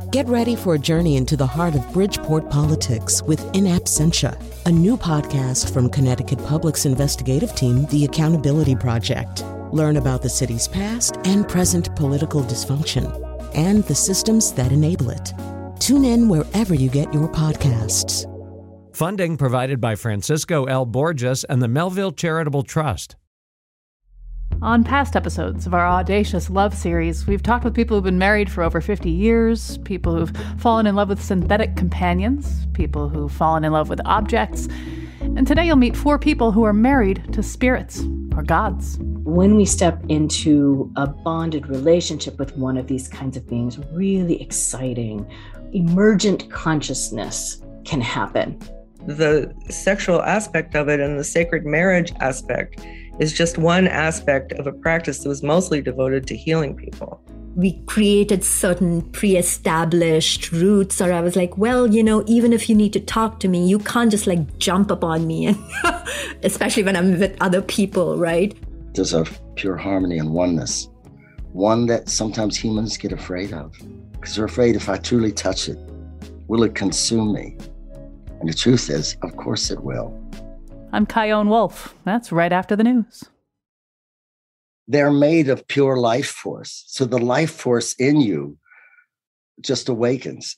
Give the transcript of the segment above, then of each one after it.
Get ready for a journey into the heart of Bridgeport politics with In Absentia, a new podcast from Connecticut Public's investigative team, The Accountability Project. Learn about the city's past and present political dysfunction and the systems that enable it. Tune in wherever you get your podcasts. Funding provided by Francisco L. Borges and the Melville Charitable Trust. On past episodes of our Audacious Love series, we've talked with people who've been married for over 50 years, people who've fallen in love with synthetic companions, people who've fallen in love with objects, and today you'll meet 4 people who are married to spirits, or gods. When we step into a bonded relationship with one of these kinds of beings, really exciting, emergent consciousness can happen. The sexual aspect of it and the sacred marriage aspect is just one aspect of a practice that was mostly devoted to healing people. We created certain pre-established routes, or I was like, well, even if you need to talk to me, you can't just jump upon me, and especially when I'm with other people, right? There's a pure harmony and oneness, one that sometimes humans get afraid of, because they're afraid if I truly touch it, will it consume me? And the truth is, of course it will. I'm Chion Wolf. That's right after the news. They're made of pure life force. So the life force in you just awakens.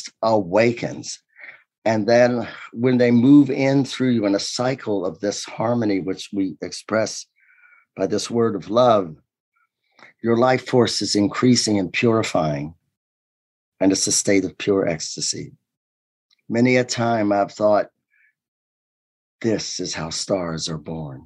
And then when they move in through you in a cycle of this harmony, which we express by this word of love, your life force is increasing and purifying. And it's a state of pure ecstasy. Many a time I've thought, this is how stars are born.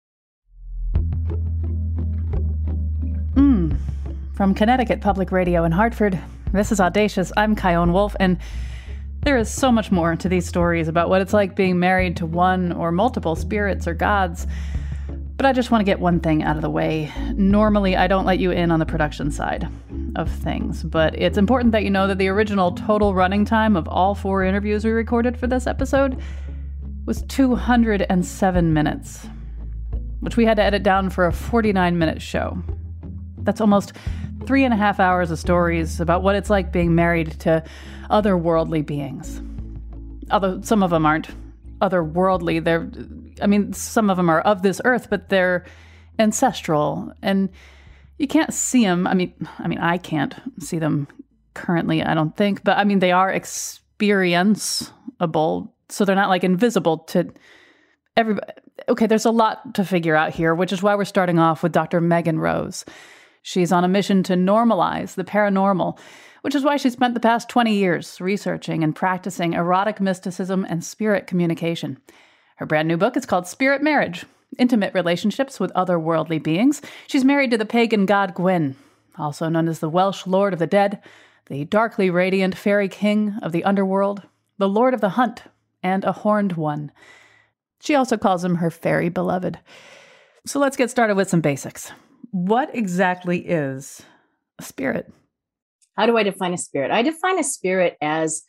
From Connecticut Public Radio in Hartford, this is Audacious. I'm Chion Wolf, and there is so much more to these stories about what it's like being married to one or multiple spirits or gods. But I just want to get one thing out of the way. Normally, I don't let you in on the production side of things, but it's important that you know that the original total running time of all 4 interviews we recorded for this episode was 207 minutes, which we had to edit down for a 49-minute show. That's almost 3.5 hours of stories about what it's like being married to otherworldly beings. Although some of them aren't otherworldly, some of them are of this earth, but they're ancestral, and you can't see them. I can't see them currently, I don't think, but they are experienceable, so they're not invisible to everybody. Okay, there's a lot to figure out here, which is why we're starting off with Dr. Megan Rose. She's on a mission to normalize the paranormal, which is why she spent the past 20 years researching and practicing erotic mysticism and spirit communication. Her brand new book is called Spirit Marriage: Intimate Relationships with Otherworldly Beings. She's married to the pagan god Gwyn, also known as the Welsh Lord of the Dead, the darkly radiant fairy king of the underworld, the Lord of the Hunt, and a horned one. She also calls him her fairy beloved. So let's get started with some basics. What exactly is a spirit? How do I define a spirit? I define a spirit as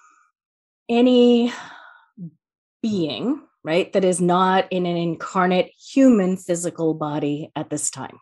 any being, right, that is not in an incarnate human physical body at this time.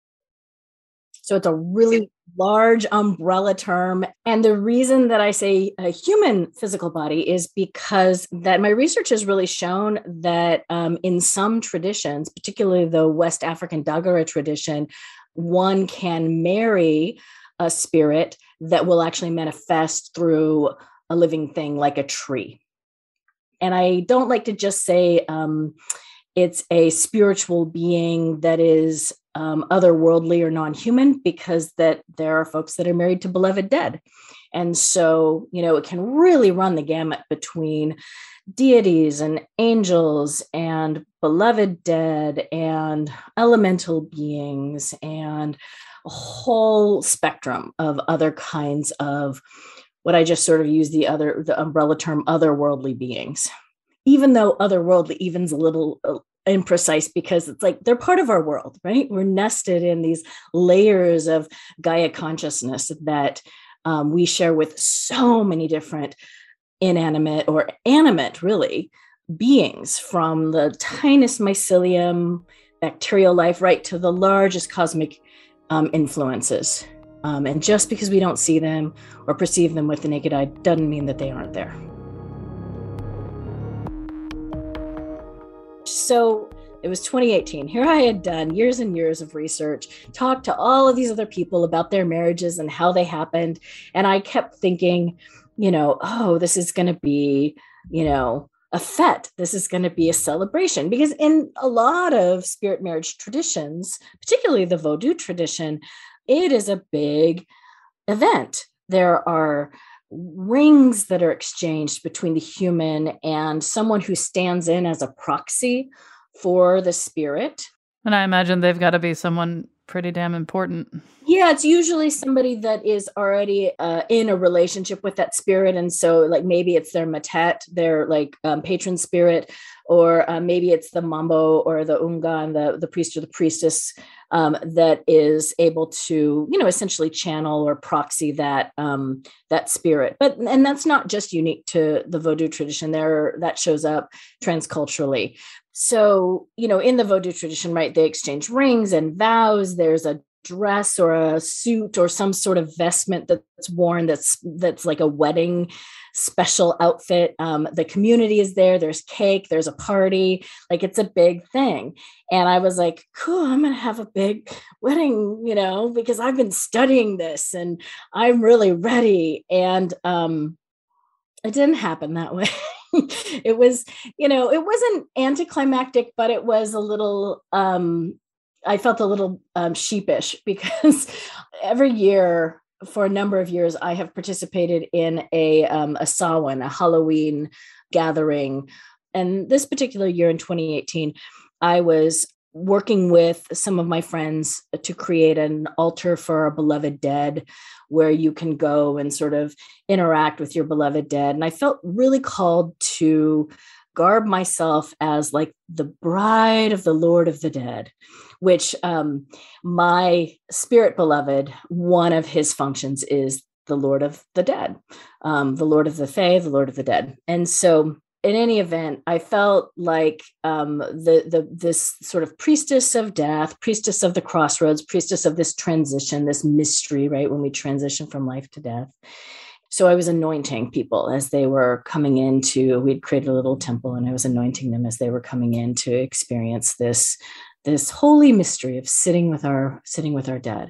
So it's a really large umbrella term. And the reason that I say a human physical body is because that my research has really shown that in some traditions, particularly the West African Dagara tradition, one can marry a spirit that will actually manifest through a living thing like a tree. And I don't like to just say it's a spiritual being that is otherworldly or non-human, because that there are folks that are married to beloved dead. And so, it can really run the gamut between deities and angels and beloved dead and elemental beings and a whole spectrum of other kinds of what I just sort of use the umbrella term otherworldly beings. Even though otherworldly even's a little imprecise, because it's they're part of our world, right? We're nested in these layers of Gaia consciousness that we share with so many different inanimate or animate, really, beings, from the tiniest mycelium, bacterial life, right to the largest cosmic influences And just because we don't see them or perceive them with the naked eye doesn't mean that they aren't there. So it was 2018. Here I had done years and years of research, talked to all of these other people about their marriages and how they happened. And I kept thinking, oh, this is going to be, a fete. This is going to be a celebration, because in a lot of spirit marriage traditions, particularly the Vodou tradition, it is a big event. There are rings that are exchanged between the human and someone who stands in as a proxy for the spirit. And I imagine they've got to be someone pretty damn important. Yeah, it's usually somebody that is already in a relationship with that spirit. And so like maybe it's their matet, their like patron spirit, or maybe it's the mambo or the unga, the priest or the priestess that is able to, essentially channel or proxy that that spirit. And that's not just unique to the Vodou tradition. That shows up transculturally. So, in the Vodou tradition, right, they exchange rings and vows. There's a dress or a suit or some sort of vestment that's worn that's like a wedding special outfit. The community is there. There's cake. There's a party. Like, it's a big thing. And I was like, cool, I'm going to have a big wedding, because I've been studying this and I'm really ready. And it didn't happen that way. It was, it wasn't anticlimactic, but it was a little, I felt a little sheepish, because every year for a number of years, I have participated in a Samhain, a Halloween gathering. And this particular year in 2018, I was working with some of my friends to create an altar for our beloved dead, where you can go and sort of interact with your beloved dead. And I felt really called to garb myself as like the bride of the Lord of the Dead, which my spirit beloved, one of his functions is the Lord of the Dead, the Lord of the Fae, the Lord of the Dead. And so in any event, I felt like this sort of priestess of death, priestess of the crossroads, priestess of this transition, this mystery, right? When we transition from life to death. So I was anointing people as they were coming into, we'd created a little temple, and I was anointing them as they were coming in to experience this holy mystery of sitting with our dead.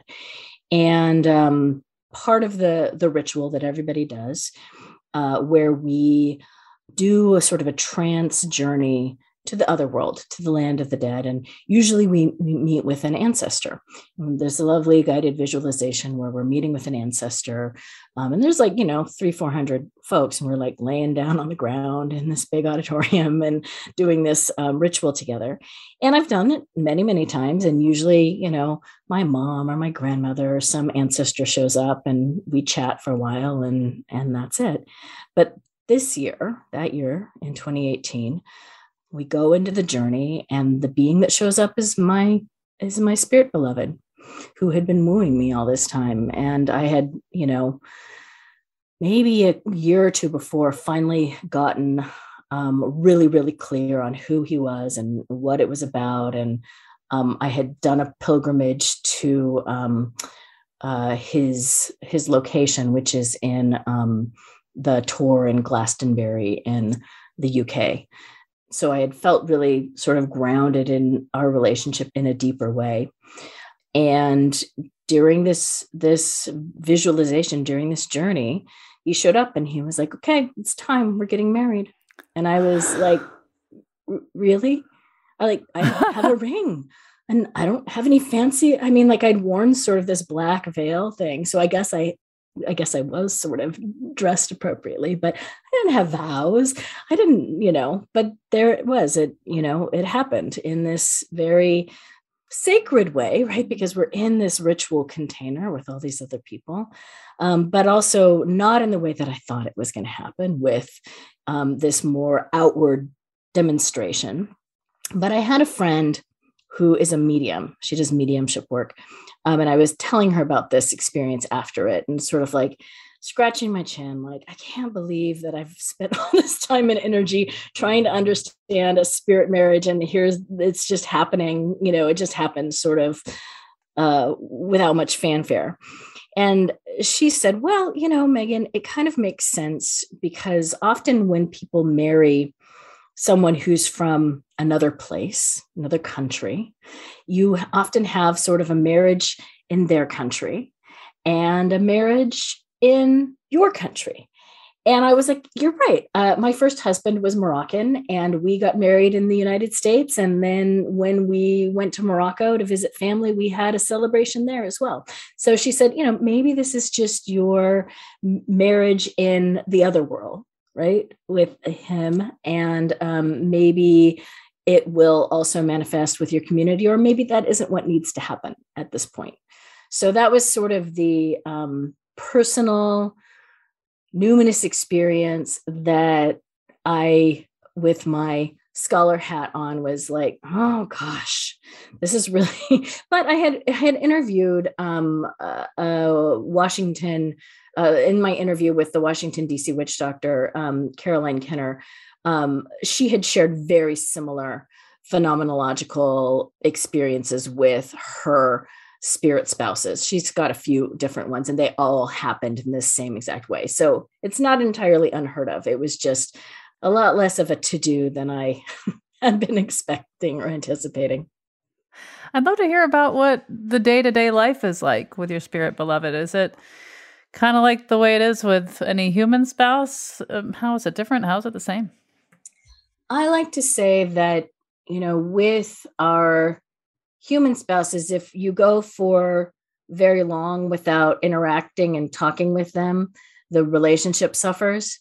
And part of the ritual that everybody does, where we do a sort of a trance journey to the other world, to the land of the dead. And usually we meet with an ancestor. And there's a lovely guided visualization where we're meeting with an ancestor. And there's like, 300-400 folks, and we're like laying down on the ground in this big auditorium and doing this ritual together. And I've done it many, many times. And usually, my mom or my grandmother or some ancestor shows up and we chat for a while, and that's it. But that year in 2018, we go into the journey, and the being that shows up is my spirit beloved, who had been wooing me all this time. And I had, maybe a year or two before, finally gotten really, really clear on who he was and what it was about. And I had done a pilgrimage to his location, which is in the Tor in Glastonbury in the UK. So I had felt really sort of grounded in our relationship in a deeper way. And during this visualization, during this journey, he showed up and he was like, okay, it's time, we're getting married. And I was like, really? I have a ring. And I don't have any fancy, I'd worn sort of this black veil thing. So I guess I was sort of dressed appropriately, but I didn't have vows. I didn't, but there it was. It happened in this very sacred way, right? Because we're in this ritual container with all these other people, but also not in the way that I thought it was going to happen, with this more outward demonstration. But I had a friend who is a medium. She does mediumship work. And I was telling her about this experience after it, and sort of like scratching my chin, like, I can't believe that I've spent all this time and energy trying to understand a spirit marriage. And it's just happening, it just happened sort of without much fanfare. And she said, well, Megan, it kind of makes sense because often when people marry someone who's from another place, another country, you often have sort of a marriage in their country and a marriage in your country. And I was like, you're right. My first husband was Moroccan and we got married in the United States. And then when we went to Morocco to visit family, we had a celebration there as well. So she said, maybe this is just your marriage in the other world, right, with him. And maybe it will also manifest with your community, or maybe that isn't what needs to happen at this point. So that was sort of the personal numinous experience that I, with my scholar hat on, was like, oh gosh, this is really, but I had interviewed Washington, in my interview with the Washington, D.C. witch doctor, Caroline Kenner. She had shared very similar phenomenological experiences with her spirit spouses. She's got a few different ones and they all happened in this same exact way. So it's not entirely unheard of. It was just a lot less of a to-do than I had been expecting or anticipating. I'd love to hear about what the day-to-day life is like with your spirit beloved. Is it kind of like the way it is with any human spouse? How is it different? How is it the same? I like to say that, with our human spouses, if you go for very long without interacting and talking with them, the relationship suffers.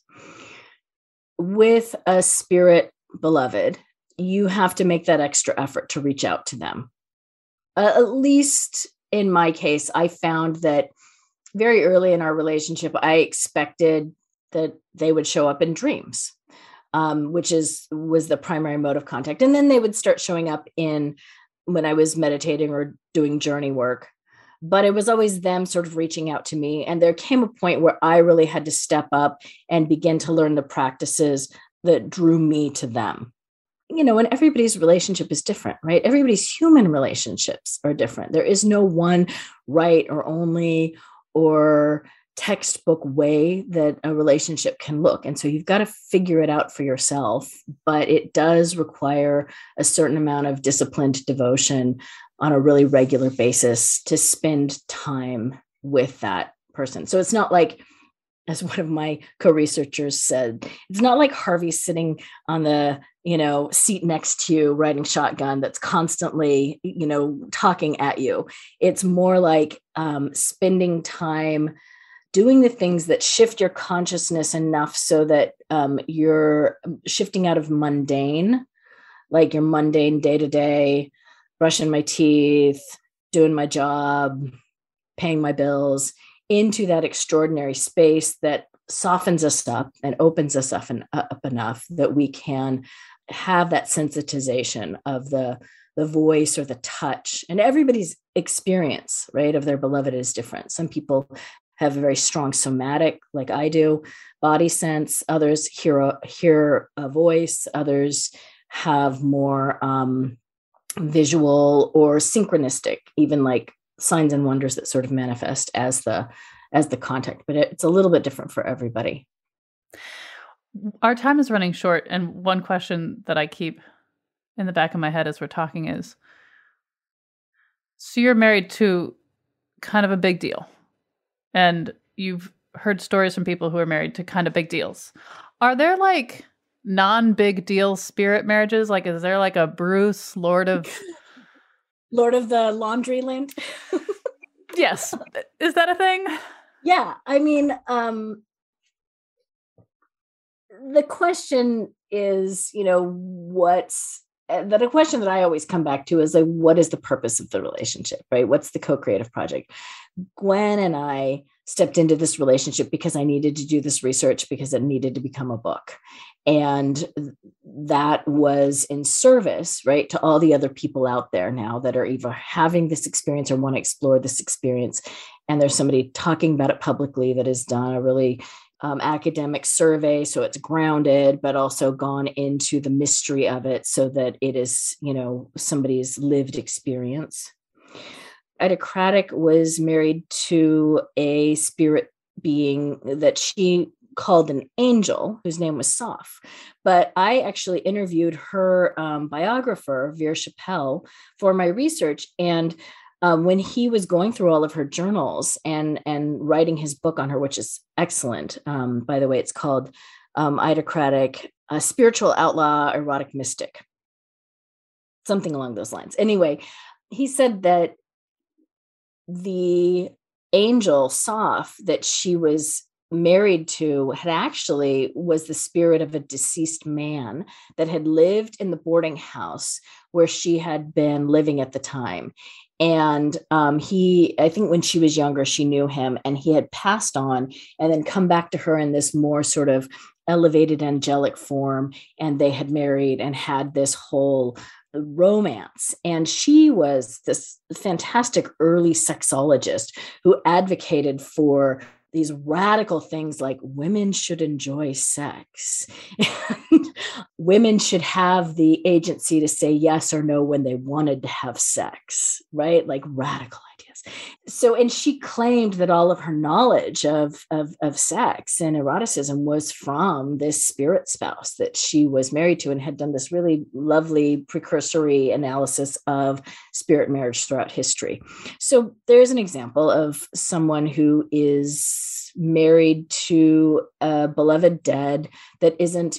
With a spirit beloved, you have to make that extra effort to reach out to them. At least in my case, I found that very early in our relationship, I expected that they would show up in dreams, which was the primary mode of contact. And then they would start showing up when I was meditating or doing journey work, but it was always them sort of reaching out to me. And there came a point where I really had to step up and begin to learn the practices that drew me to them. And everybody's relationship is different, right? Everybody's human relationships are different. There is no one right or only or textbook way that a relationship can look. And so you've got to figure it out for yourself, but it does require a certain amount of disciplined devotion on a really regular basis to spend time with that person. So it's not like, as one of my co-researchers said, it's not like Harvey sitting on the, seat next to you, riding shotgun that's constantly, talking at you. It's more like spending time doing the things that shift your consciousness enough so that you're shifting out of mundane, like your mundane day-to-day, brushing my teeth, doing my job, paying my bills, into that extraordinary space that softens us up and opens us up enough that we can have that sensitization of the voice or the touch. And everybody's experience, right, of their beloved is different. Some people have a very strong somatic, like I do, body sense. Others hear a voice. Others have more visual or synchronistic, even like signs and wonders that sort of manifest as the contact. But it's a little bit different for everybody. Our time is running short. And one question that I keep in the back of my head as we're talking is, so you're married to kind of a big deal. And you've heard stories from people who are married to kind of big deals. Are there like non-big deal spirit marriages? Like, is there like a Bruce, Lord of the Laundry Lint? Yes. Is that a thing? Yeah. I mean, the question is, the question that I always come back to is like, what is the purpose of the relationship, right? What's the co-creative project? Gwen and I stepped into this relationship because I needed to do this research because it needed to become a book. And that was in service, right, to all the other people out there now that are either having this experience or want to explore this experience. And there's somebody talking about it publicly that has done a really academic survey. So it's grounded, but also gone into the mystery of it so that it is, somebody's lived experience. Ida Craddock was married to a spirit being that she called an angel, whose name was Soph. But I actually interviewed her biographer, Vera Chappelle, for my research. And when he was going through all of her journals and writing his book on her, which is excellent, by the way, it's called Ida Craddock, A Spiritual Outlaw, Erotic Mystic, something along those lines. Anyway, he said that the angel Soph that she was married to was the spirit of a deceased man that had lived in the boarding house where she had been living at the time. And I think when she was younger, she knew him, and he had passed on and then come back to her in this more sort of elevated angelic form. And they had married and had this whole romance. And she was this fantastic early sexologist who advocated for these radical things like women should enjoy sex and women should have the agency to say yes or no when they wanted to have sex, right? Like radical ideas. So, and she claimed that all of her knowledge of sex and eroticism was from this spirit spouse that she was married to, and had done this really lovely precursory analysis of spirit marriage throughout history. So there's an example of someone who is married to a beloved dead that isn't,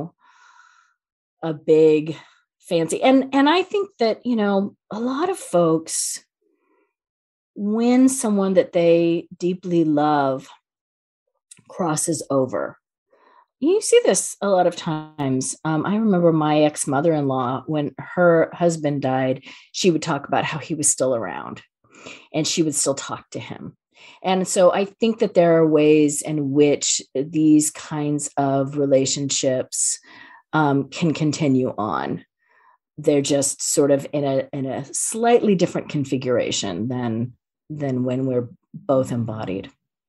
a big fancy. And I think that, a lot of folks, when someone that they deeply love crosses over, you see this a lot of times. I remember my ex-mother-in-law, when her husband died, she would talk about how he was still around and she would still talk to him. And so I think that there are ways in which these kinds of relationships can continue on. They're just sort of in a slightly different configuration than when we're both embodied.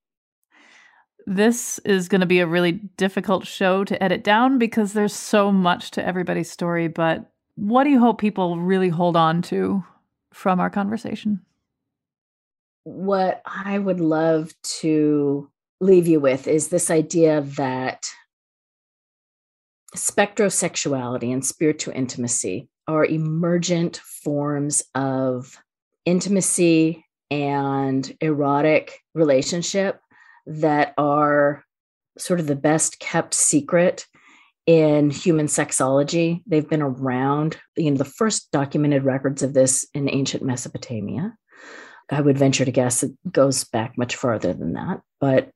This is going to be a really difficult show to edit down because there's so much to everybody's story. But what do you hope people really hold on to from our conversation? What I would love to leave you with is this idea that spectrosexuality and spiritual intimacy are emergent forms of intimacy and erotic relationship that are sort of the best kept secret in human sexology. They've been around, the first documented records of this in ancient Mesopotamia. I would venture to guess it goes back much farther than that, but,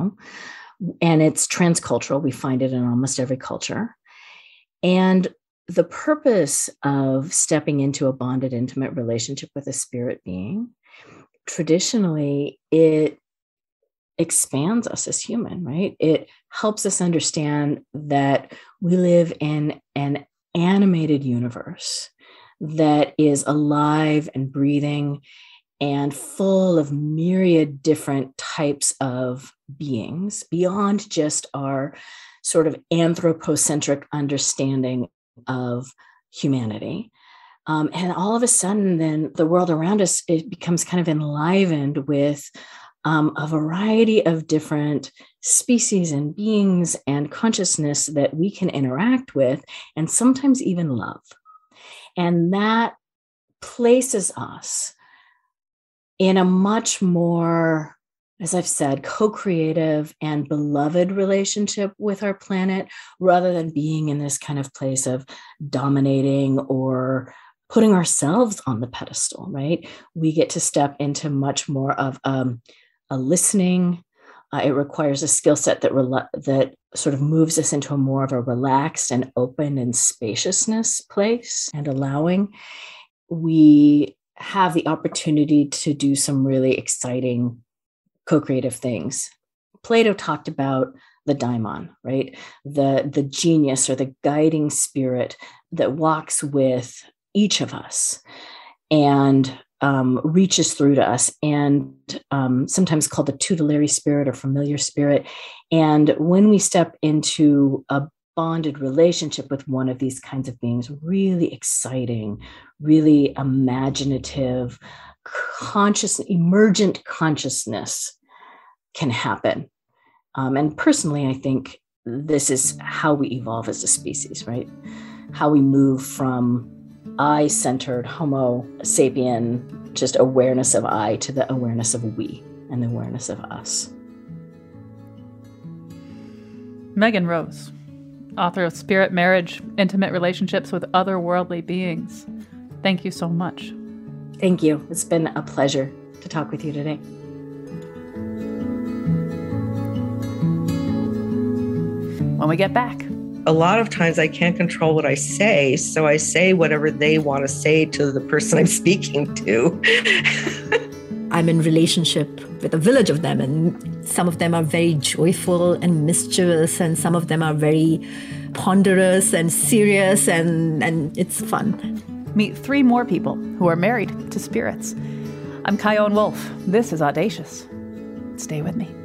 and it's transcultural. We find it in almost every culture. And the purpose of stepping into a bonded, intimate relationship with a spirit being, traditionally, it expands us as human, right? It helps us understand that we live in an animated universe that is alive and breathing and full of myriad different types of beings beyond just our sort of anthropocentric understanding of humanity. And all of a sudden, then the world around us, it becomes kind of enlivened with a variety of different species and beings and consciousness that we can interact with and sometimes even love. And that places us in a much more, as I've said, co-creative and beloved relationship with our planet, rather than being in this kind of place of dominating or putting ourselves on the pedestal, right? We get to step into much more of a listening. It requires a skill set that sort of moves us into a more of a relaxed and open and spaciousness place and allowing. We have the opportunity to do some really exciting co-creative things. Plato talked about the daimon, right? The genius or the guiding spirit that walks with each of us and reaches through to us, and sometimes called the tutelary spirit or familiar spirit. And when we step into a bonded relationship with one of these kinds of beings, really exciting, really imaginative, emergent consciousness can happen. And personally, I think this is how we evolve as a species, right? How we move from I-centered Homo sapien, just awareness of I, to the awareness of we and the awareness of us. Megan Rose, author of Spirit Marriage, Intimate Relationships with Otherworldly Beings. Thank you so much. Thank you. It's been a pleasure to talk with you today. When we get back. A lot of times I can't control what I say, so I say whatever they want to say to the person I'm speaking to. I'm in relationship with a village of them, and some of them are very joyful and mischievous, and some of them are very ponderous and serious, and it's fun. Meet 3 more people who are married to spirits. I'm Chion Wolf. This is Audacious. Stay with me.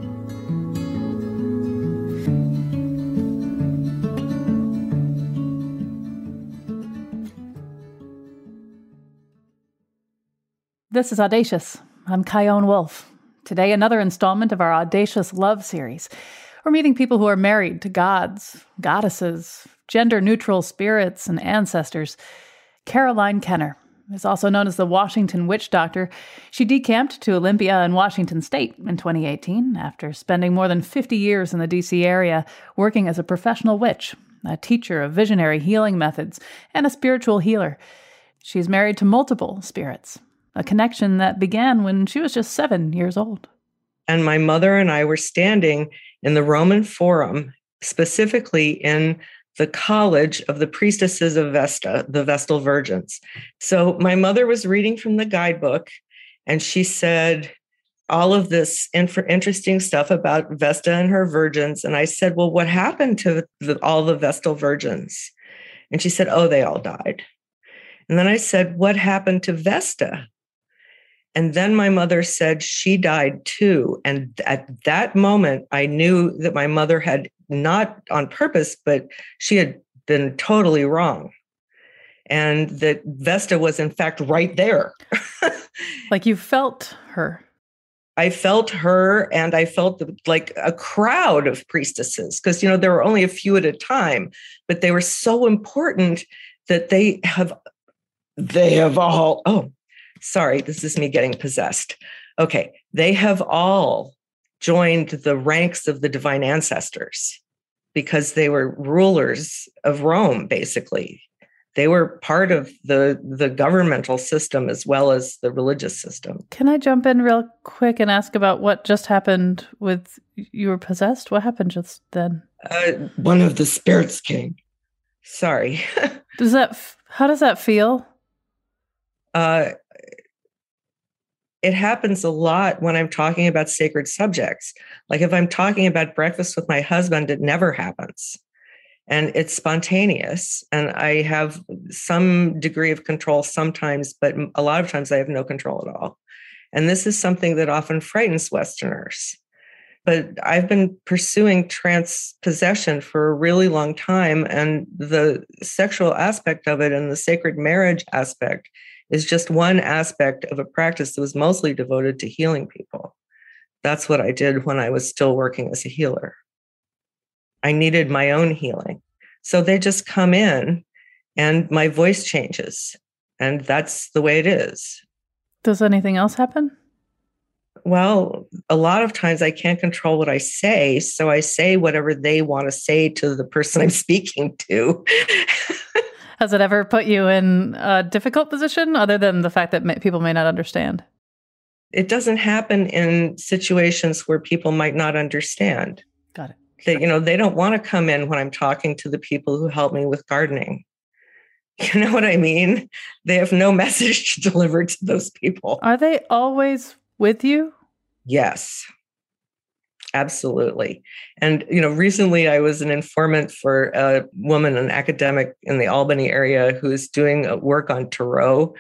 This is Audacious. I'm Chion Wolf. Today, another installment of our Audacious Love series. We're meeting people who are married to gods, goddesses, gender-neutral spirits, and ancestors. Caroline Kenner is also known as the Washington Witch Doctor. She decamped to Olympia in Washington State in 2018 after spending more than 50 years in the D.C. area working as a professional witch, a teacher of visionary healing methods, and a spiritual healer. She's married to multiple spirits, a connection that began when she was just 7 years old. And my mother and I were standing in the Roman Forum, specifically in the College of the Priestesses of Vesta, the Vestal Virgins. So my mother was reading from the guidebook, and she said all of this interesting stuff about Vesta and her virgins. And I said, well, what happened to all the Vestal Virgins? And she said, oh, they all died. And then I said, what happened to Vesta? And then my mother said she died too. And at that moment, I knew that my mother had, not on purpose, but she had been totally wrong. And that Vesta was in fact right there. Like you felt her. I felt her, and I felt like a crowd of priestesses, because, there were only a few at a time, but they were so important that they have all, sorry, this is me getting possessed. Okay, they have all joined the ranks of the divine ancestors because they were rulers of Rome, basically. They were part of the governmental system as well as the religious system. Can I jump in real quick and ask about what just happened with you were possessed? What happened just then? One of the spirits came. Sorry. How does that feel? It happens a lot when I'm talking about sacred subjects. Like if I'm talking about breakfast with my husband, it never happens. And it's spontaneous. And I have some degree of control sometimes, but a lot of times I have no control at all. And this is something that often frightens Westerners. But I've been pursuing transpossession for a really long time. And the sexual aspect of it and the sacred marriage aspect is just one aspect of a practice that was mostly devoted to healing people. That's what I did when I was still working as a healer. I needed my own healing. So they just come in and my voice changes. And that's the way it is. Does anything else happen? Well, a lot of times I can't control what I say. So I say whatever they want to say to the person I'm speaking to. Has it ever put you in a difficult position other than the fact that people may not understand? It doesn't happen in situations where people might not understand. Got it. They don't want to come in when I'm talking to the people who help me with gardening. You know what I mean? They have no message to deliver to those people. Are they always with you? Yes. Absolutely. And, recently I was an informant for a woman, an academic in the Albany area who is doing work on Tarot.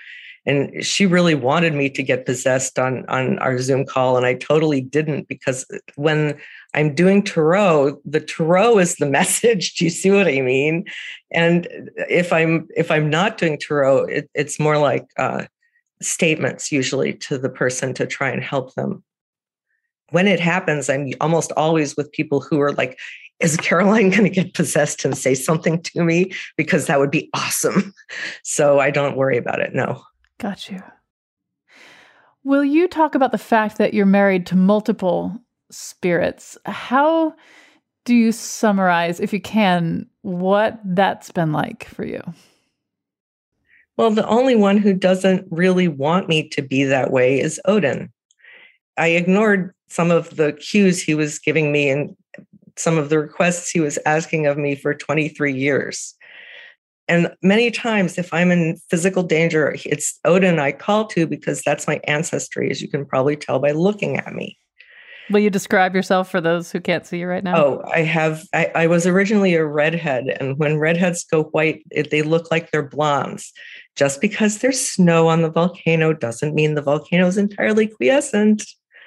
And she really wanted me to get possessed on our Zoom call. And I totally didn't, because when I'm doing tarot, the tarot is the message. Do you see what I mean? And if I'm not doing tarot, it's more like statements usually to the person to try and help them. When it happens, I'm almost always with people who are like, is Caroline going to get possessed and say something to me? Because that would be awesome. So I don't worry about it. No. Got you. Will you talk about the fact that you're married to multiple spirits? How do you summarize, if you can, what that's been like for you? Well, the only one who doesn't really want me to be that way is Odin. I ignored some of the cues he was giving me and some of the requests he was asking of me for 23 years. And many times, if I'm in physical danger, it's Odin I call to, because that's my ancestry, as you can probably tell by looking at me. Will you describe yourself for those who can't see you right now? Oh, I was originally a redhead. And when redheads go white, they look like they're blondes. Just because there's snow on the volcano doesn't mean the volcano is entirely quiescent.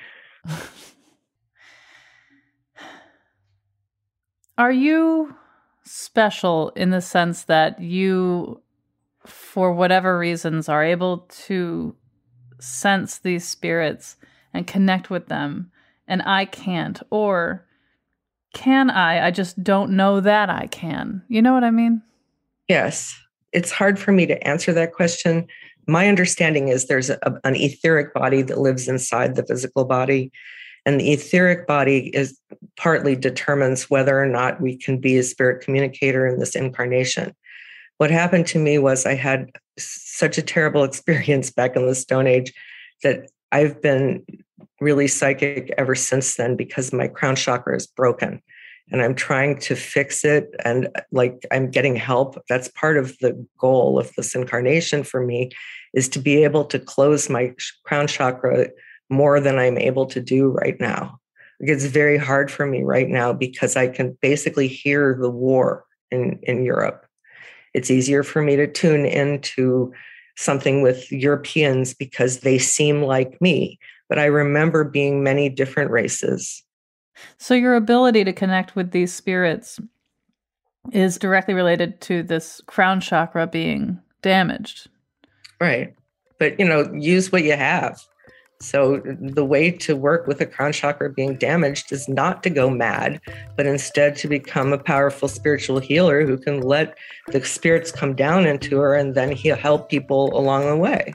Are you special in the sense that you, for whatever reasons, are able to sense these spirits and connect with them, and I can't? Or can I? I just don't know that I can. You know what I mean? Yes. It's hard for me to answer that question. My understanding is there's an etheric body that lives inside the physical body. And the etheric body partly determines whether or not we can be a spirit communicator in this incarnation. What happened to me was I had such a terrible experience back in the Stone Age that I've been really psychic ever since then, because my crown chakra is broken and I'm trying to fix it. And like, I'm getting help. That's part of the goal of this incarnation for me, is to be able to close my crown chakra more than I'm able to do right now. It's very hard for me right now because I can basically hear the war in Europe. It's easier for me to tune into something with Europeans because they seem like me, but I remember being many different races. So your ability to connect with these spirits is directly related to this crown chakra being damaged. Right. But, use what you have. So the way to work with a crown chakra being damaged is not to go mad, but instead to become a powerful spiritual healer who can let the spirits come down into her, and then he'll help people along the way.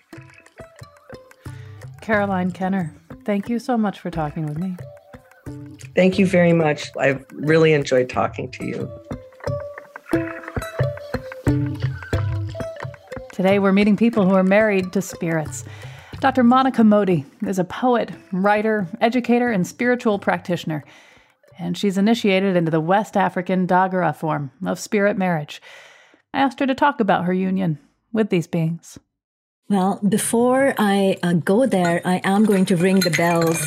Caroline Kenner, thank you so much for talking with me. Thank you very much. I've really enjoyed talking to you. Today we're meeting people who are married to spirits. Dr. Monica Modi is a poet, writer, educator, and spiritual practitioner, and she's initiated into the West African Dagara form of spirit marriage. I asked her to talk about her union with these beings. Well, before I go there, I am going to ring the bells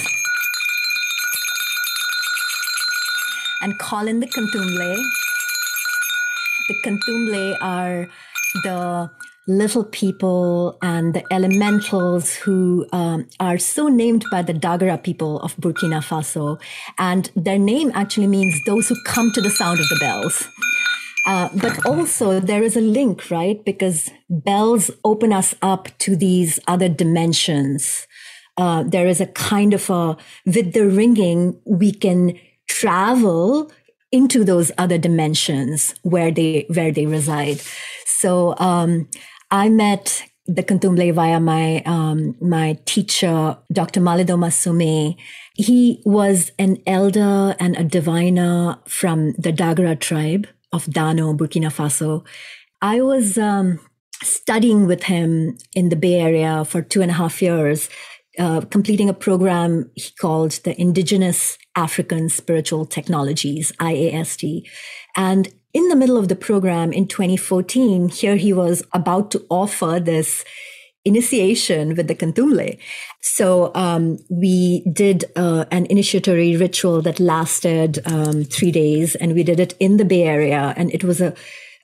and call in the Kantumble. The Kantumble are the little people and the elementals who are so named by the Dagara people of Burkina Faso. And their name actually means those who come to the sound of the bells. But also there is a link, right? Because bells open us up to these other dimensions. There is a kind of with the ringing, we can travel into those other dimensions where they reside. So I met the Kantumble via my teacher, Dr. Malidoma Sume. He was an elder and a diviner from the Dagara tribe of Dano, Burkina Faso. I was studying with him in the Bay Area for 2.5 years, completing a program he called the Indigenous African Spiritual Technologies, IAST. And in the middle of the program in 2014, here he was about to offer this initiation with the Kantumble. So we did an initiatory ritual that lasted 3 days, and we did it in the Bay Area. And it was a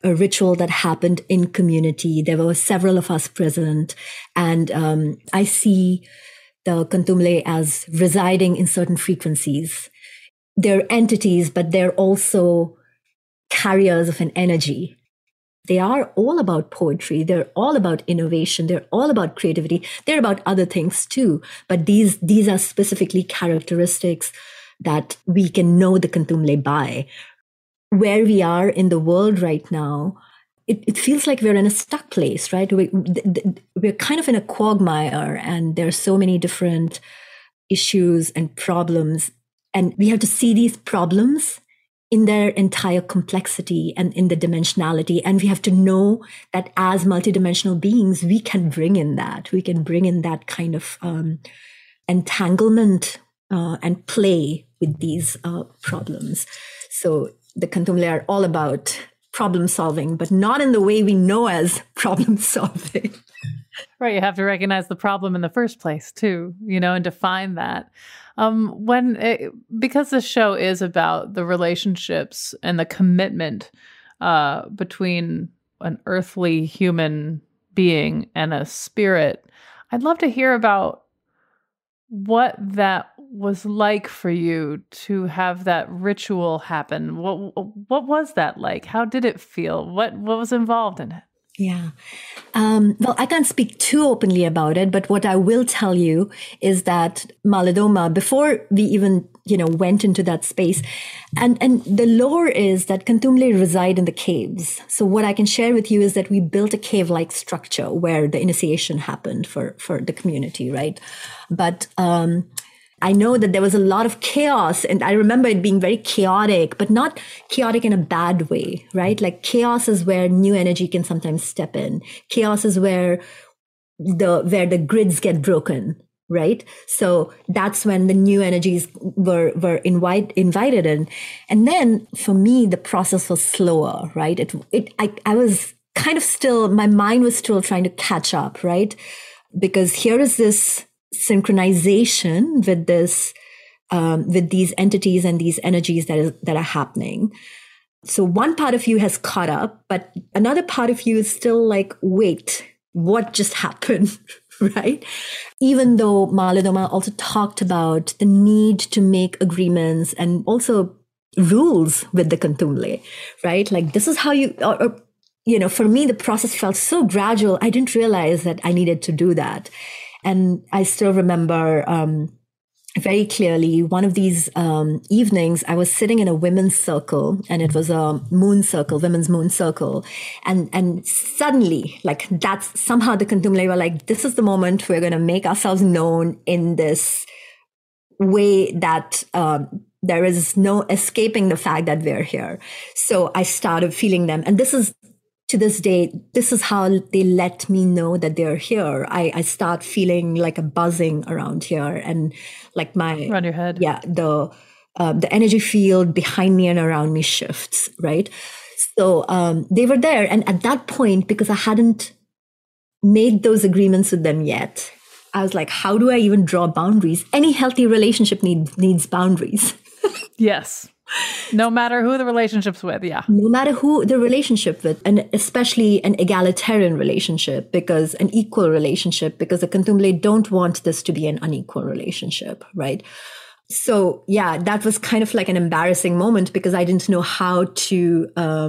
a ritual that happened in community. There were several of us present, and I see the Cantumblé as residing in certain frequencies. They're entities, but they're also carriers of an energy. They are all about poetry. They're all about innovation. They're all about creativity. They're about other things too. But these are specifically characteristics that we can know the Cantumblé by. Where we are in the world right now, it feels like we're in a stuck place, right? We're kind of in a quagmire, and there are so many different issues and problems. And we have to see these problems in their entire complexity and in the dimensionality. And we have to know that as multidimensional beings, we can bring in that. We can bring in that kind of entanglement and play with these problems. So the Cantumblé are all about problem solving, but not in the way we know as problem solving. Right. You have to recognize the problem in the first place too, and define that. Because this show is about the relationships and the commitment between an earthly human being and a spirit, I'd love to hear about what that was like for you to have that ritual happen. What was that like? How did it feel? What was involved in it? Yeah. Well, I can't speak too openly about it, but what I will tell you is that Malidoma, before we even, went into that space, and the lore is that Cantumblé reside in the caves. So what I can share with you is that we built a cave-like structure where the initiation happened for the community, right? But I know that there was a lot of chaos, and I remember it being very chaotic, but not chaotic in a bad way, right? Like chaos is where new energy can sometimes step in. Chaos is where the grids get broken, right? So that's when the new energies were invited in. And then for me, the process was slower, right? I was kind of still, my mind was still trying to catch up, right? Because here is this synchronization with with these entities and these energies that are happening. So one part of you has caught up, but another part of you is still like, wait, what just happened? Right? Even though Malidoma also talked about the need to make agreements and also rules with the Cantumblé, right? Like this is how for me, the process felt so gradual. I didn't realize that I needed to do that. And I still remember very clearly one of these evenings, I was sitting in a women's circle, and it was a moon circle, women's moon circle. And suddenly, like that's somehow the Cantumblé were like, this is the moment we're going to make ourselves known in this way that there is no escaping the fact that we're here. So I started feeling them. And this is, to this day, this is how they let me know that they're here. I start feeling like a buzzing around here, and like around your head. Yeah, the energy field behind me and around me shifts, right? So they were there, and at that point, because I hadn't made those agreements with them yet, I was like, how do I even draw boundaries? Any healthy relationship needs boundaries. Yes. No matter who the relationship's with, yeah. No matter who the relationship with, and especially an egalitarian relationship, because an equal relationship, because the Cantumblé don't want this to be an unequal relationship, right? So yeah, that was kind of like an embarrassing moment because I didn't know how to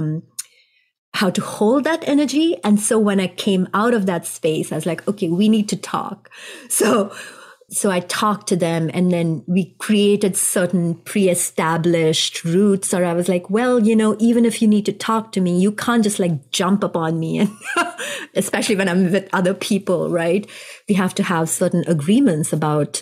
hold that energy. And so when I came out of that space, I was like, okay, we need to talk. So I talked to them, and then we created certain pre-established routes. Or I was like, well, even if you need to talk to me, you can't just like jump upon me. And especially when I'm with other people, right? We have to have certain agreements about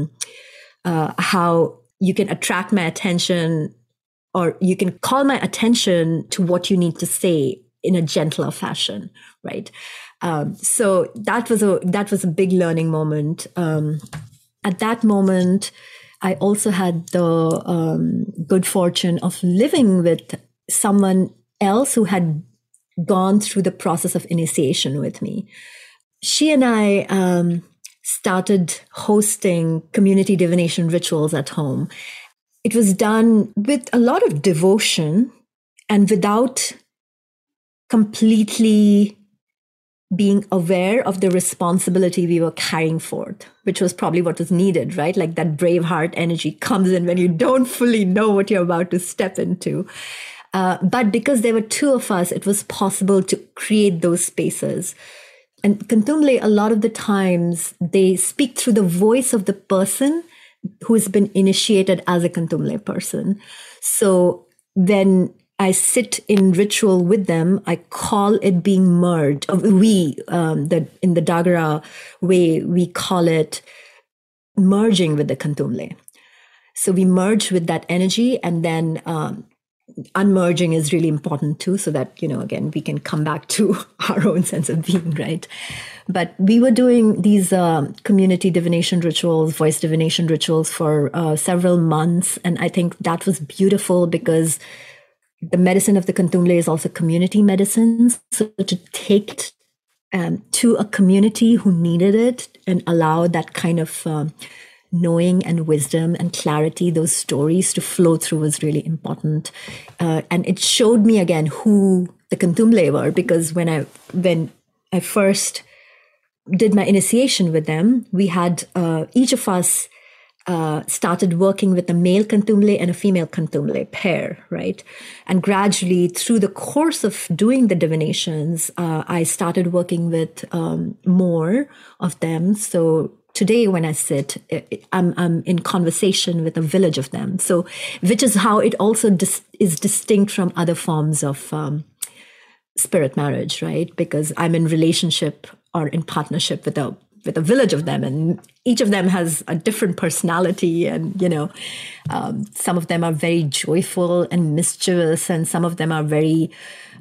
how you can attract my attention, or you can call my attention to what you need to say in a gentler fashion, right? So that was a big learning moment. At that moment, I also had the good fortune of living with someone else who had gone through the process of initiation with me. She and I started hosting community divination rituals at home. It was done with a lot of devotion and without completely being aware of the responsibility we were carrying forth, which was probably what was needed, right? Like that brave heart energy comes in when you don't fully know what you're about to step into. But because there were two of us, it was possible to create those spaces. And Candomblé, a lot of the times, they speak through the voice of the person who's been initiated as a Candomblé person. So then I sit in ritual with them. I call it being merged. In the Dagara way, we call it merging with the Candomblé. So we merge with that energy, and then unmerging is really important too, so that, again, we can come back to our own sense of being, right? But we were doing these community divination rituals, voice divination rituals for several months. And I think that was beautiful because the medicine of the Candomblé is also community medicine. So to take it to a community who needed it and allow that kind of knowing and wisdom and clarity, those stories to flow through was really important. And it showed me again who the Candomblé were, because when I first did my initiation with them, we had each of us started working with a male Candomblé and a female Candomblé pair, right? And gradually, through the course of doing the divinations, I started working with more of them. So today, when I sit, I'm in conversation with a village of them. So, which is how it also is distinct from other forms of spirit marriage, right? Because I'm in relationship or in partnership with a village of them, and each of them has a different personality, and some of them are very joyful and mischievous, and some of them are very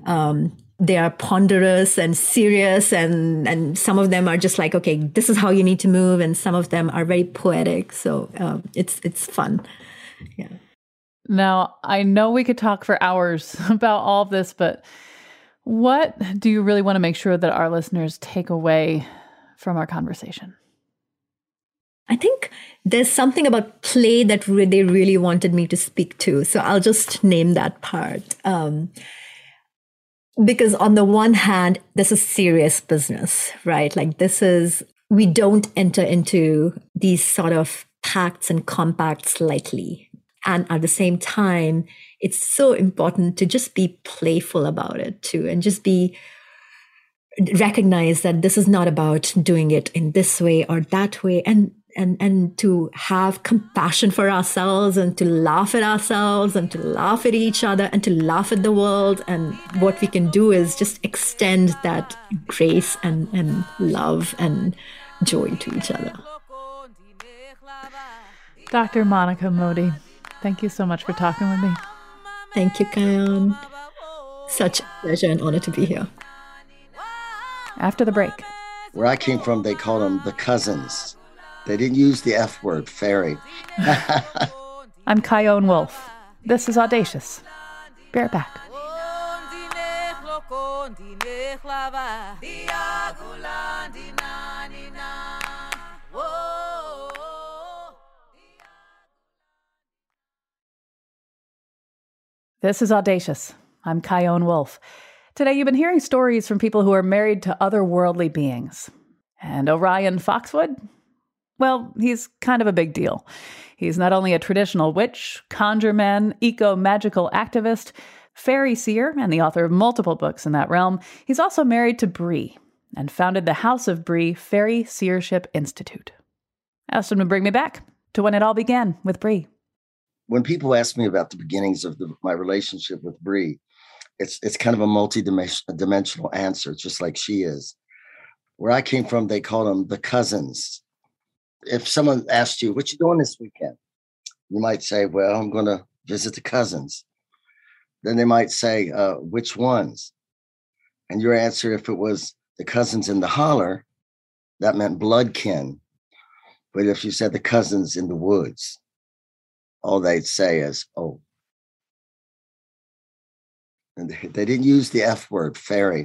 they are ponderous and serious, and some of them are just like, okay, this is how you need to move, and some of them are very poetic. So it's fun. Yeah. Now, I know we could talk for hours about all of this, but what do you really want to make sure that our listeners take away from our conversation? I think there's something about play that they really wanted me to speak to. So I'll just name that part. Because on the one hand, this is serious business, right? Like we don't enter into these sort of pacts and compacts lightly. And at the same time, it's so important to just be playful about it too, and just recognize that this is not about doing it in this way or that way, and to have compassion for ourselves, and to laugh at ourselves, and to laugh at each other, and to laugh at the world. And what we can do is just extend that grace and love and joy to each other. Dr. Monica Modi, thank you so much for talking with me. Thank you, Kayan. Such a pleasure and honor to be here. After the break. Where I came from, they called them the cousins. They didn't use the F word, fairy. I'm Kayon Wolf. This is Audacious. Be right back. This is Audacious. I'm Kayon Wolf. Today, you've been hearing stories from people who are married to otherworldly beings. And Orion Foxwood? Well, he's kind of a big deal. He's not only a traditional witch, conjure man, eco-magical activist, fairy seer, and the author of multiple books in that realm, he's also married to Bree and founded the House of Bree Fairy Seership Institute. I asked him to bring me back to when it all began with Bree. When people ask me about the beginnings of my relationship with Bree, it's kind of a multi-dimensional answer, just like she is. Where I came from, they call them the cousins. If someone asked you, what you doing this weekend? You might say, well, I'm going to visit the cousins. Then they might say, which ones? And your answer, if it was the cousins in the holler, that meant blood kin. But if you said the cousins in the woods, all they'd say is, oh. And they didn't use the F word, fairy.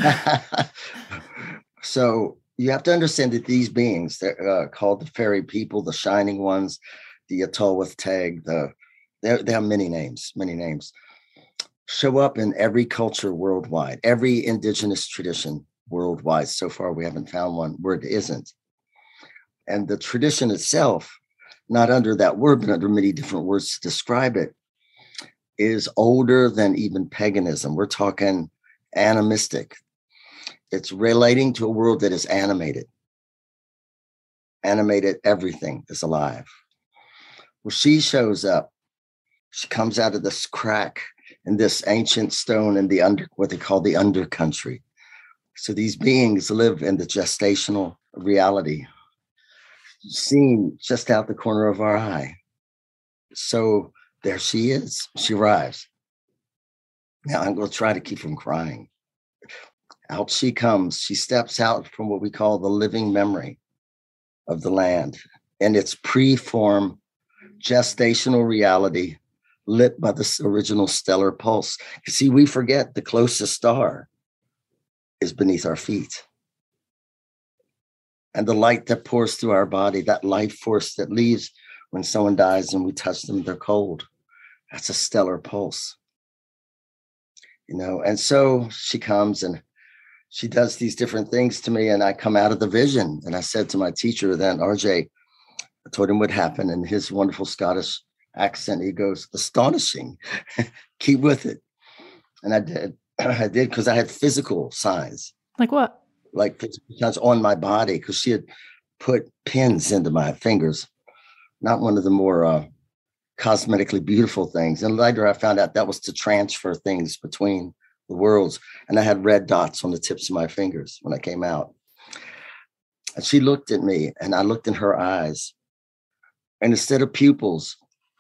So you have to understand that these beings, they're called the fairy people, the shining ones, the Atol with Teg, they have many names. show up in every culture worldwide, every indigenous tradition worldwide. So far, we haven't found one where it isn't. And the tradition itself, not under that word, but under many different words to describe it, is older than even paganism. We're talking animistic. It's relating to a world that is animated. Animated, everything is alive. Well, she shows up. She comes out of this crack in this ancient stone in the what they call the undercountry. So these beings live in the gestational reality, seen just out the corner of our eye. So there she is. She arrives. Now I'm going to try to keep from crying. Out she comes. She steps out from what we call the living memory of the land and its pre-form gestational reality lit by this original stellar pulse. You see, we forget the closest star is beneath our feet. And the light that pours through our body, that life force that leaves when someone dies and we touch them, they're cold. That's a stellar pulse. And so she comes and she does these different things to me, and I come out of the vision. And I said to my teacher then, RJ, I told him what happened in his wonderful Scottish accent. He goes, astonishing. Keep with it. And I did. I did because I had physical signs. Like what? Like physical signs on my body, because she had put pins into my fingers. Not one of the more cosmetically beautiful things. And later I found out that was to transfer things between the worlds. And I had red dots on the tips of my fingers when I came out. And she looked at me and I looked in her eyes. And instead of pupils,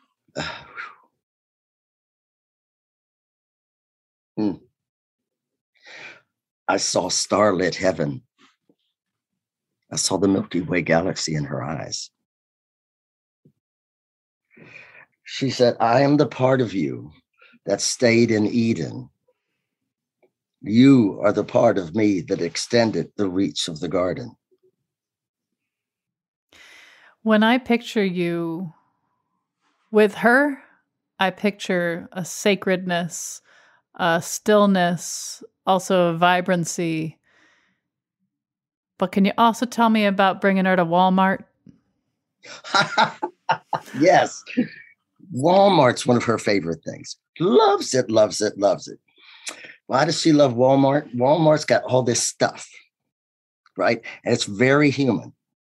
I saw starlit heaven. I saw the Milky Way galaxy in her eyes. She said, I am the part of you that stayed in Eden. You are the part of me that extended the reach of the garden. When I picture you with her, I picture a sacredness, a stillness, also a vibrancy. But can you also tell me about bringing her to Walmart? Yes. Walmart's one of her favorite things. Loves it, loves it, loves it. Why does she love Walmart? Walmart's got all this stuff, right? And it's very human.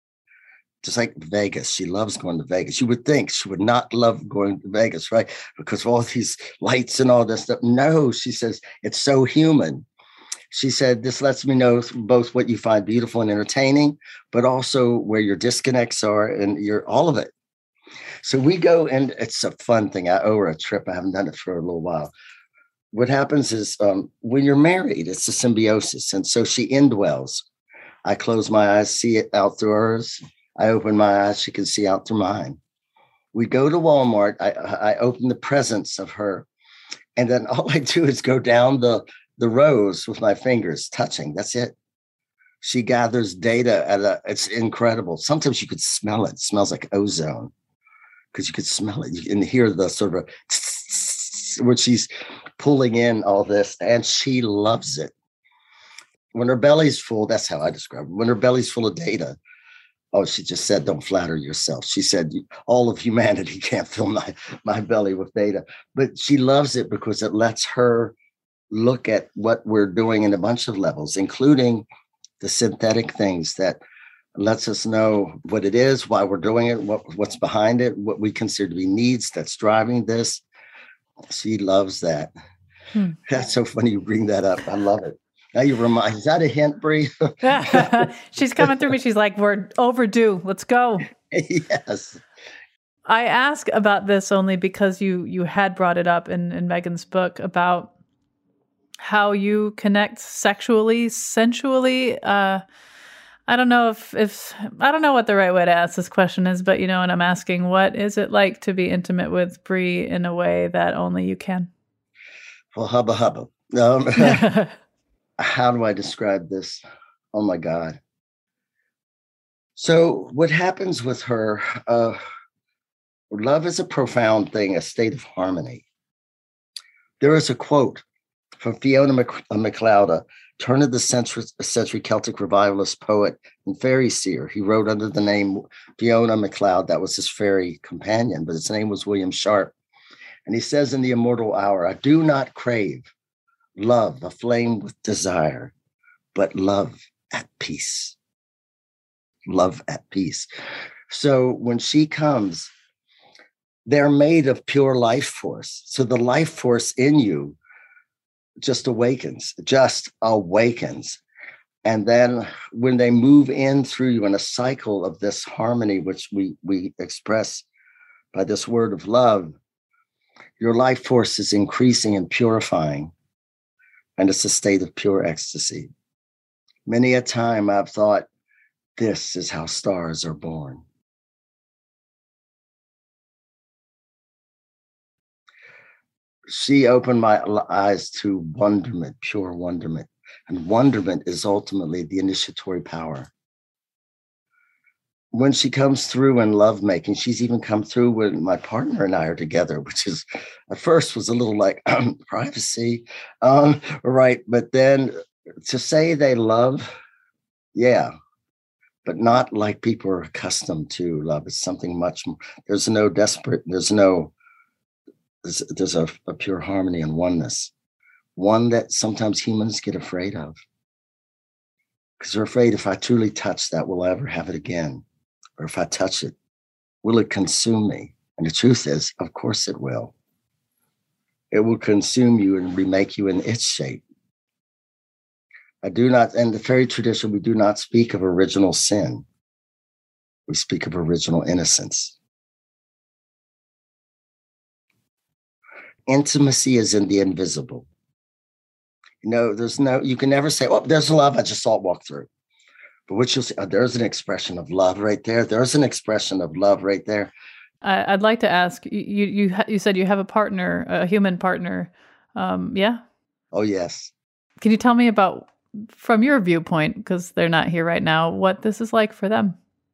Just like Vegas. She loves going to Vegas. You would think she would not love going to Vegas, right? Because of all these lights and all this stuff. No, she says, it's so human. She said, this lets me know both what you find beautiful and entertaining, but also where your disconnects are and all of it. So we go, and it's a fun thing. I owe her a trip. I haven't done it for a little while. What happens is when you're married, it's a symbiosis. And so she indwells. I close my eyes, see it out through hers. I open my eyes, she can see out through mine. We go to Walmart. I open the presence of her. And then all I do is go down the rows with my fingers touching. That's it. She gathers data it's incredible. Sometimes you could smell it. It smells like ozone because you could smell it. You can hear the sort of where she's pulling in all this, and she loves it. When her belly's full, that's how I describe it. When her belly's full of data, she just said, don't flatter yourself. She said, all of humanity can't fill my belly with data. But she loves it because it lets her look at what we're doing in a bunch of levels, including the synthetic things that lets us know what it is, why we're doing it, what's behind it, what we consider to be needs that's driving this. She loves that. That's so funny you bring that up. I love it. Now you remind, is that a hint, Bree? She's coming through me. She's like, we're overdue. Let's go. Yes. I ask about this only because you had brought it up in Megan's book about how you connect sexually, sensually. I don't know if I don't know what the right way to ask this question is, but and I'm asking, what is it like to be intimate with Bree in a way that only you can? Well, hubba hubba. How do I describe this? Oh my God. So what happens with her, love is a profound thing, a state of harmony. There is a quote from Fiona MacLeod, a turn of the century Celtic revivalist poet and fairy seer. He wrote under the name Fiona MacLeod. That was his fairy companion, but his name was William Sharp. And he says in The Immortal Hour, I do not crave love aflame with desire, but love at peace. Love at peace. So when she comes, they're made of pure life force. So the life force in you just awakens. And then when they move in through you in a cycle of this harmony, which we express by this word of love, your life force is increasing and purifying. And it's a state of pure ecstasy. Many a time I've thought, this is how stars are born. She opened my eyes to wonderment, pure wonderment. And wonderment is ultimately the initiatory power. When she comes through in lovemaking, she's even come through when my partner and I are together, which is at first was a little like privacy, right? But then to say they love, yeah, but not like people are accustomed to love. It's something much more. There's no desperate. There's a pure harmony and oneness, one that sometimes humans get afraid of, because they're afraid if I truly touch that, will I ever have it again? Or if I touch it, will it consume me? And the truth is, of course it will. It will consume you and remake you in its shape. I do not, in the fairy tradition, we do not speak of original sin. We speak of original innocence. Intimacy is in the invisible. You know, you can never say, oh, there's love, I just saw it walk through. But what you'll see, there's an expression of love right there. There's an expression of love right there. I'd like to ask, you said you have a partner, a human partner. Yeah? Oh, yes. Can you tell me about, from your viewpoint, because they're not here right now, what this is like for them?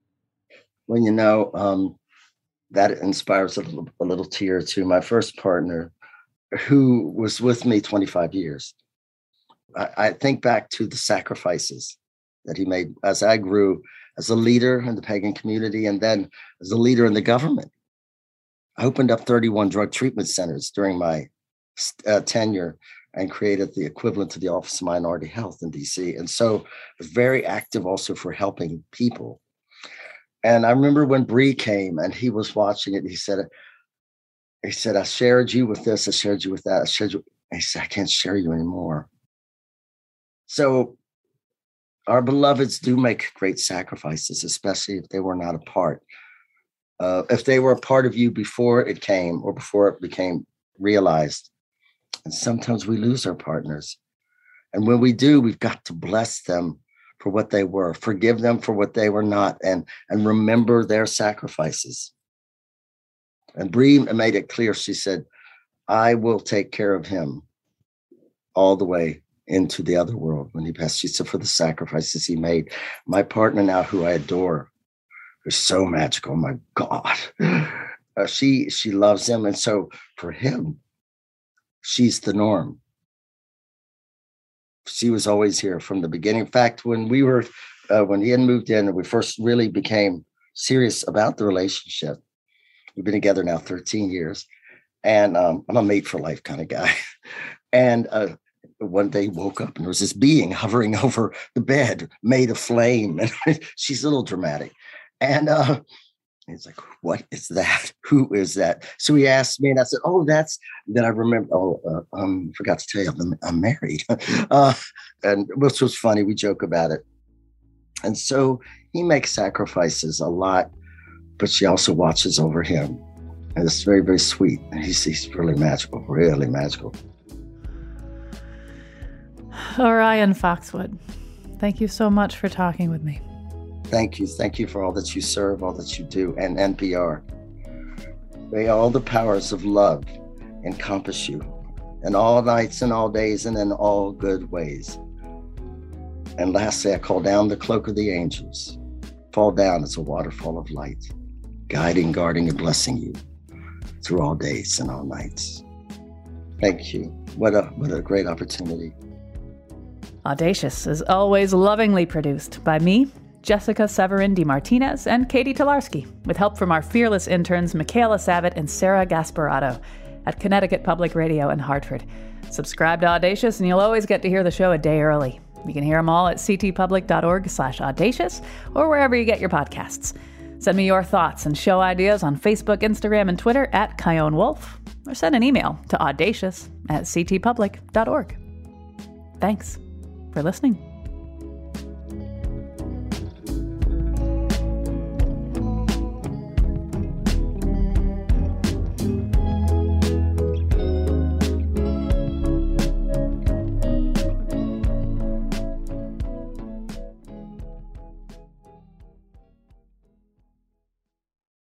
Well, that inspires a little tear too. My first partner, who was with me 25 years, I think back to the sacrifices that he made as I grew as a leader in the pagan community and then as a leader in the government. I opened up 31 drug treatment centers during my tenure and created the equivalent to the Office of Minority Health in DC. And so I was very active also for helping people. And I remember when Bree came and he was watching it, he said, I shared you with this, I shared you with that, I shared you. He said, I can't share you anymore. So our beloveds do make great sacrifices, especially if they were not a part. If they were a part of you before it came or before it became realized. And sometimes we lose our partners. And when we do, we've got to bless them for what they were, forgive them for what they were not, and remember their sacrifices. And Bree made it clear. She said, I will take care of him all the way into the other world when he passed. She said, for the sacrifices he made. My partner now, who I adore, who's so magical, oh my God, she loves him. And so for him, she's the norm. She was always here from the beginning. In fact, when we were, when he had moved in and we first really became serious about the relationship, we've been together now 13 years. And I'm a mate for life kind of guy. And one day he woke up and there was this being hovering over the bed made of flame. And she's a little dramatic. And he's like, what is that? Who is that? So he asked me and I said, then I remember, forgot to tell you, I'm married. And which was funny. We joke about it. And so he makes sacrifices a lot, but she also watches over him. And it's very, very sweet. And he's really magical, really magical. Orion Foxwood, thank you so much for talking with me. Thank you. Thank you for all that you serve, all that you do, and NPR. May all the powers of love encompass you in all nights and all days and in all good ways. And lastly, I call down the cloak of the angels. Fall down as a waterfall of light, guiding, guarding, and blessing you through all days and all nights. Thank you. What a great opportunity. Audacious is always lovingly produced by me, Jessica Severin DeMartinez, and Katie Tolarski, with help from our fearless interns Michaela Savitt and Sarah Gasparotto at Connecticut Public Radio in Hartford. Subscribe to Audacious and you'll always get to hear the show a day early. You can hear them all at ctpublic.org/audacious or wherever you get your podcasts. Send me your thoughts and show ideas on Facebook, Instagram, and Twitter at Chion Wolf, or send an email to audacious@ctpublic.org. Thanks for listening.